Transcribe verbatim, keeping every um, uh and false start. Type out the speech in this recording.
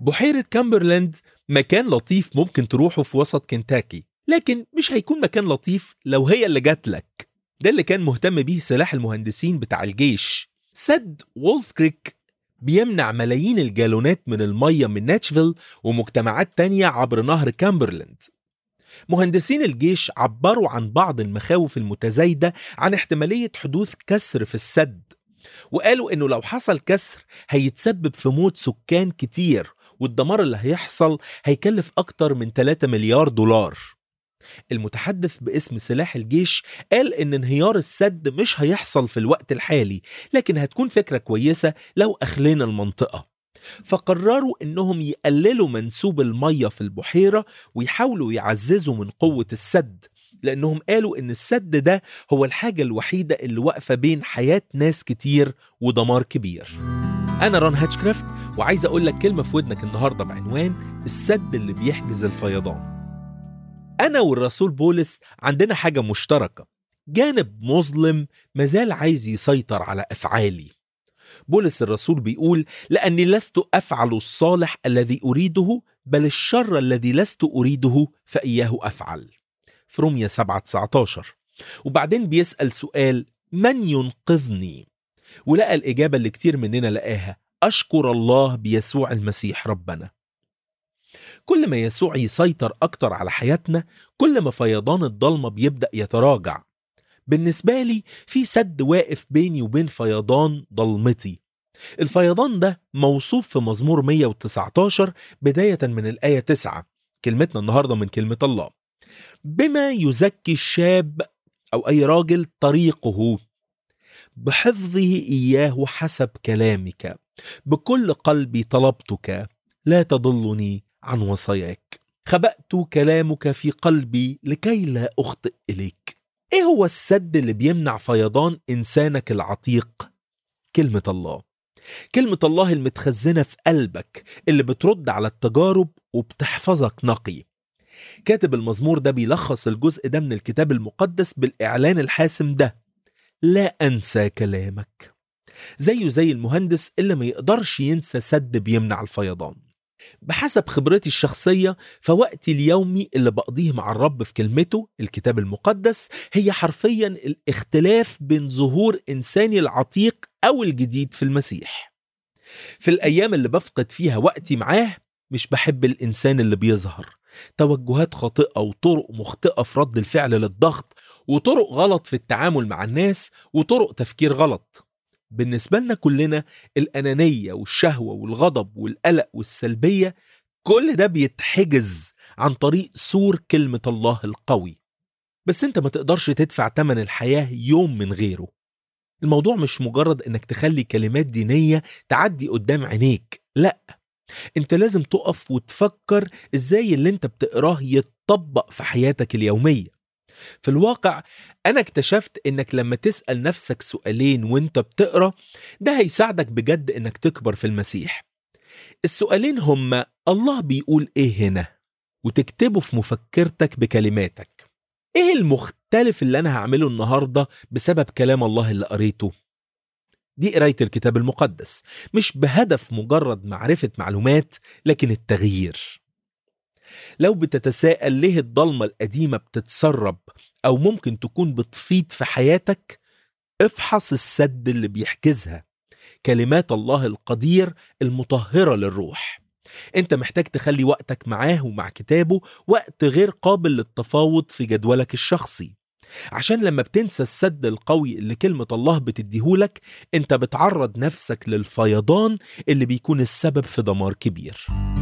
بحيرة كامبرلاند مكان لطيف ممكن تروحه في وسط كنتاكي، لكن مش هيكون مكان لطيف لو هي اللي جات لك. ده اللي كان مهتم بيه سلاح المهندسين بتاع الجيش. سد وولف كريك بيمنع ملايين الجالونات من المية من ناتشفيل ومجتمعات تانية عبر نهر كامبرلاند. مهندسين الجيش عبروا عن بعض المخاوف المتزايدة عن احتمالية حدوث كسر في السد، وقالوا إنه لو حصل كسر هيتسبب في موت سكان كتير، والدمار اللي هيحصل هيكلف أكتر من ثلاثة مليار دولار. المتحدث باسم سلاح الجيش قال إن انهيار السد مش هيحصل في الوقت الحالي، لكن هتكون فكرة كويسة لو أخلينا المنطقة. فقرروا إنهم يقللوا منسوب المية في البحيرة ويحاولوا يعززوا من قوة السد، لأنهم قالوا إن السد ده هو الحاجة الوحيدة اللي واقفة بين حياة ناس كتير ودمار كبير. أنا ران هاتشكرافت، وعايز أقول لك كلمة في ودنك النهاردة بعنوان السد اللي بيحجز الفيضان. أنا والرسول بولس عندنا حاجة مشتركة، جانب مظلم مازال عايز يسيطر على أفعالي. بولس الرسول بيقول: لأني لست أفعل الصالح الذي أريده، بل الشر الذي لست أريده فإياه أفعل، في رومية سبعة تسعة عشر. وبعدين بيسأل سؤال: من ينقذني؟ ولقى الإجابة اللي كتير مننا لقاها: أشكر الله بيسوع المسيح ربنا. كل ما يسوع يسيطر أكتر على حياتنا، كل ما فيضان الضلمة بيبدأ يتراجع. بالنسبة لي في سد واقف بيني وبين فيضان ضلمتي. الفيضان ده موصوف في مزمور مية وتسعة عشر بداية من الآية تسعة. كلمتنا النهاردة من كلمة الله: بما يزكي الشاب أو أي راجل طريقه، بحفظه إياه حسب كلامك، بكل قلبي طلبتك، لا تضلني عن وصاياك، خبأت كلامك في قلبي لكي لا أخطئ إليك. إيه هو السد اللي بيمنع فيضان إنسانك العتيق؟ كلمة الله. كلمة الله المتخزنة في قلبك، اللي بترد على التجارب وبتحفظك نقي. كاتب المزمور ده بيلخص الجزء ده من الكتاب المقدس بالإعلان الحاسم ده: لا أنسى كلامك. زيه زي المهندس اللي ما يقدرش ينسى سد بيمنع الفيضان. بحسب خبرتي الشخصية، فوقتي اليومي اللي بقضيه مع الرب في كلمته الكتاب المقدس هي حرفيا الاختلاف بين ظهور إنساني العتيق أو الجديد في المسيح. في الأيام اللي بفقد فيها وقتي معاه، مش بحب الإنسان اللي بيظهر توجهات خاطئة وطرق مخطئة في رد الفعل للضغط، وطرق غلط في التعامل مع الناس، وطرق تفكير غلط. بالنسبة لنا كلنا الأنانية والشهوة والغضب والقلق والسلبية، كل ده بيتحجز عن طريق سور كلمة الله القوي. بس انت ما تقدرش تدفع تمن الحياة يوم من غيره. الموضوع مش مجرد انك تخلي كلمات دينية تعدي قدام عينيك، لا، انت لازم تقف وتفكر ازاي اللي انت بتقراه يتطبق في حياتك اليومية. في الواقع أنا اكتشفت إنك لما تسأل نفسك سؤالين وإنت بتقرأ، ده هيساعدك بجد إنك تكبر في المسيح. السؤالين هما: الله بيقول إيه هنا؟ وتكتبه في مفكرتك بكلماتك. إيه المختلف اللي أنا هعمله النهاردة بسبب كلام الله اللي قريته؟ دي قراية الكتاب المقدس، مش بهدف مجرد معرفة معلومات، لكن التغيير. لو بتتساءل ليه الضلمة القديمة بتتسرب أو ممكن تكون بتفيض في حياتك، افحص السد اللي بيحجزها: كلمات الله القدير المطهرة للروح. انت محتاج تخلي وقتك معاه ومع كتابه وقت غير قابل للتفاوض في جدولك الشخصي، عشان لما بتنسى السد القوي اللي كلمة الله بتديهولك، انت بتعرض نفسك للفيضان اللي بيكون السبب في دمار كبير.